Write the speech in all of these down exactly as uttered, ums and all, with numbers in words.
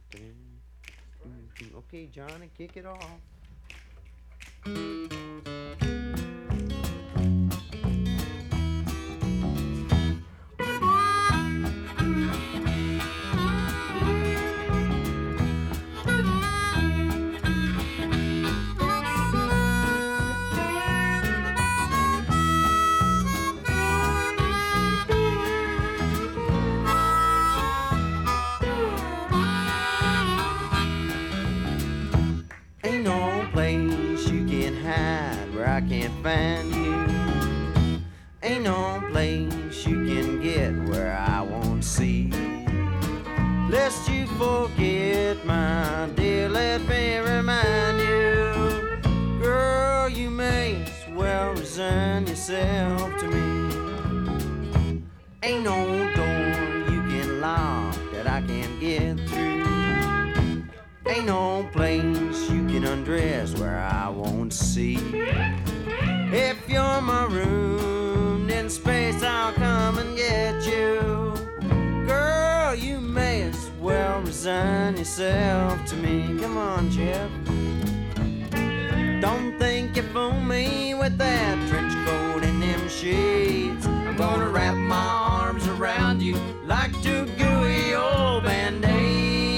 Okay, Johnny, kick it off. Ain't no place you can hide where I can't find you. Ain't no place you can get where I won't see. Lest you forget, my dear, let me remind you, girl, you may as well resign yourself to me. Ain't no door you can lock that I can't get through. Ain't no place you can undress where I won't see. If you're marooned in space, I'll come and get you. Girl, you may as well resign yourself to me. Come on, Jeff. Don't think you fool me with that trench coat and them sheets. I'm gonna wrap my arms around you like two gooey old band-aids.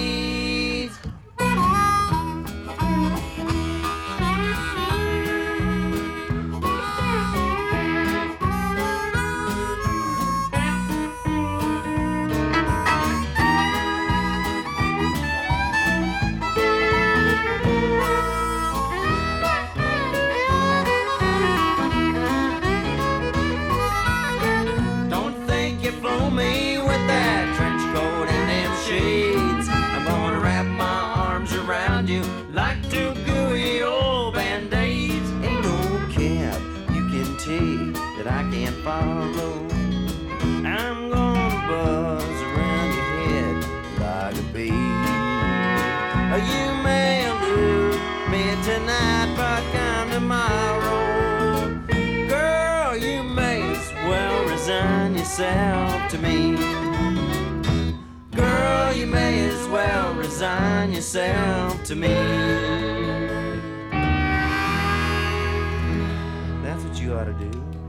Me with that trench coat and them shades. I'm gonna wrap my arms around you like two gooey old band-aids. Ain't no cab you can take that I can't follow. I'm gonna buzz around your head like a bee. You may elude me tonight, but come tomorrow, girl, you may as well resign yourself to me. Girl, you may as well resign yourself to me. That's what you ought to do.